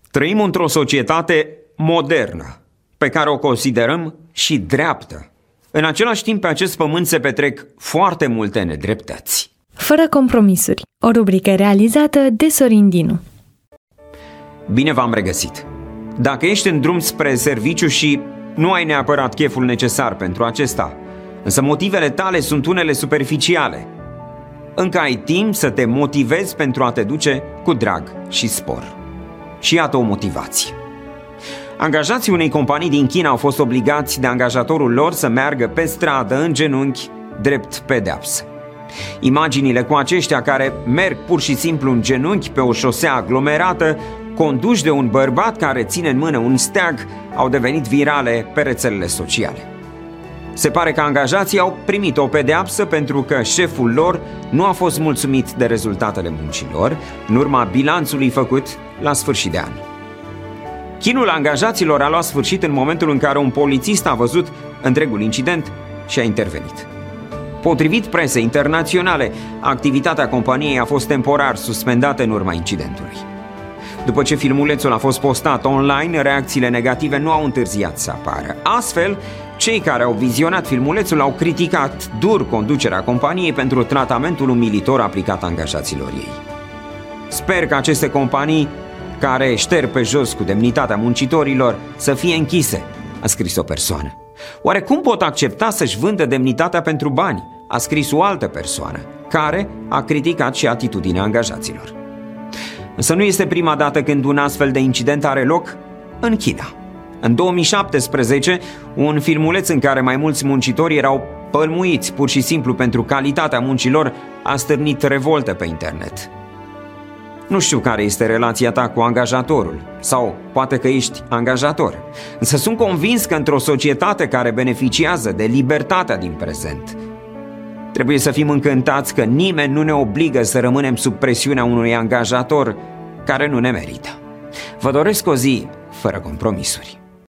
Trăim într-o societate modernă, pe care o considerăm și dreaptă. În același timp, pe acest pământ se petrec foarte multe nedreptăți. Fără compromisuri, o rubrică realizată de Sorin Dinu. Bine v-am regăsit! Dacă ești în drum spre serviciu și nu ai neapărat cheful necesar pentru acesta, însă motivele tale sunt unele superficiale, încă ai timp să te motivezi pentru a te duce cu drag și spor. Și iată o motivație. Angajații unei companii din China au fost obligați de angajatorul lor să meargă pe stradă în genunchi drept pedeapsă. Imaginile cu aceștia care merg pur și simplu în genunchi pe o șosea aglomerată, conduși de un bărbat care ține în mână un steag, au devenit virale pe rețelele sociale. Se pare că angajații au primit o pedeapsă pentru că șeful lor nu a fost mulțumit de rezultatele muncilor în urma bilanțului făcut la sfârșit de an. Chinul angajaților a luat sfârșit în momentul în care un polițist a văzut întregul incident și a intervenit. Potrivit presei internaționale, activitatea companiei a fost temporar suspendată în urma incidentului. După ce filmulețul a fost postat online, reacțiile negative nu au întârziat să apară. Astfel, cei care au vizionat filmulețul au criticat dur conducerea companiei pentru tratamentul umilitor aplicat angajaților ei. Sper că aceste companii care șterg pe jos cu demnitatea muncitorilor să fie închise, a scris o persoană. Oare cum pot accepta să-și vândă demnitatea pentru bani? A scris o altă persoană, care a criticat și atitudinea angajaților. Însă nu este prima dată când un astfel de incident are loc în China. În 2017, un filmuleț în care mai mulți muncitori erau pălmuiți pur și simplu pentru calitatea muncilor a stârnit revoltă pe internet. Nu știu care este relația ta cu angajatorul, sau poate că ești angajator, însă sunt convins că într-o societate care beneficiază de libertatea din prezent, trebuie să fim încântați că nimeni nu ne obligă să rămânem sub presiunea unui angajator care nu ne merită. Vă doresc o zi fără compromisuri.